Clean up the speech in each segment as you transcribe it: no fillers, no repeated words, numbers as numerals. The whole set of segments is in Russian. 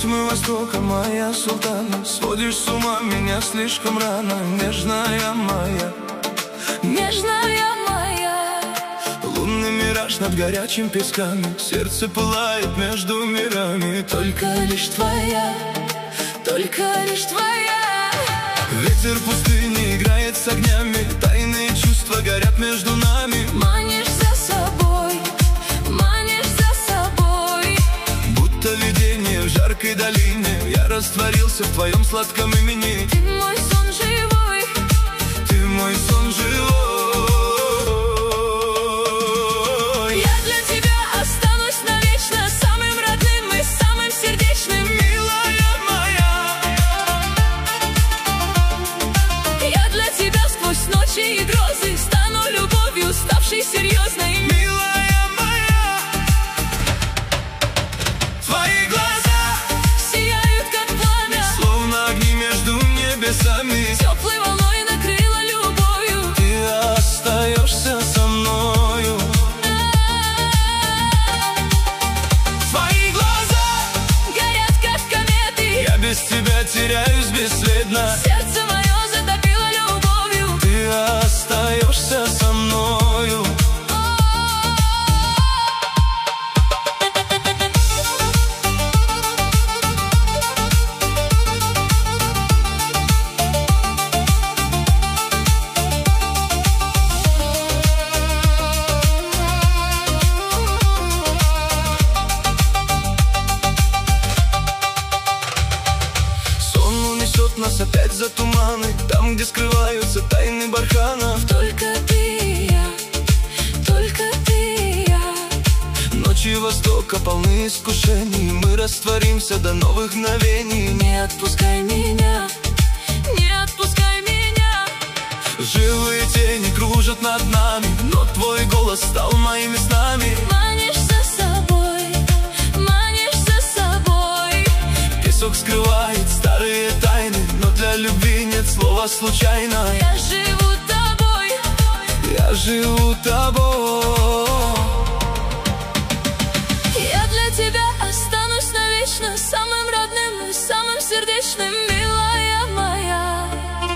Ритмы Востока, моя султана, сводишь с ума меня слишком рано. Нежная моя, нежная моя. лунный мираж над горячими песками, сердце пылает между мирами. Только лишь твоя, только лишь твоя. Ветер пустыни играет с огнями, тайные чувства горят между нами. Манишь за собой, манишь за собой. Будто видение в жаркой долине, я растворился в твоем сладком имени. Ты мой сон живой, ты мой сон живой. Я для тебя останусь навечно самым родным и самым сердечным. Милая моя, я для тебя сквозь ночи и грозы стану любовью, ставшей серьезной. милая моя, твои глаза Сияют как пламя, словно огни между небесами. теплой волной накрыла любовью. Ты остаешься со мною. Твои глаза Горят как кометы, я без тебя теряюсь бесследно. сердце мое затопило любовью. Ты остаешься со мною. Нас опять за туманы, там, где скрываются тайны барханов. Только ты и я, только ты и я. Ночи Востока полны искушений, мы растворимся до новых мгновений. Не отпускай меня, не отпускай меня. Живые тени кружат над нами, но твой голос стал моими снами. Манишь за собой, манишь за собой. Песок скрывает старые тайны, но для любви нет слова случайно. Я живу тобой, я живу тобой. я для тебя останусь навечно самым родным и самым сердечным, милая моя.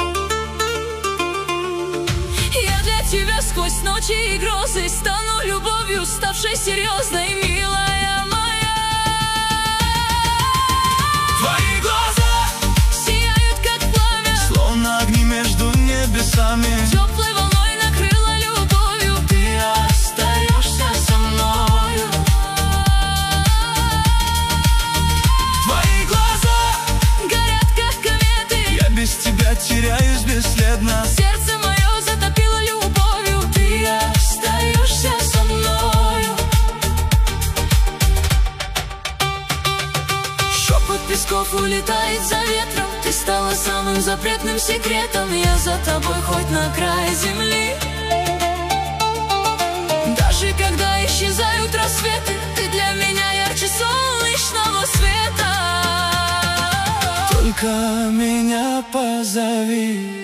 Я для тебя сквозь ночи и грозы стану любовью, ставшей серьезной, милая моя. Твои глаза Сияют как пламя, словно огни между небесами. теплой волной накрыла любовью. Ты остаешься со мною. Твои глаза Горят как кометы, я без тебя теряюсь бесследно. сердце мое затопило любовью. Ты остаешься со мною. Шепот песков улетает за ветром, ты стала самым запретным секретом. Я за тобой хоть на край земли. Даже когда исчезают рассветы, ты для меня ярче солнечного света. Только меня позови.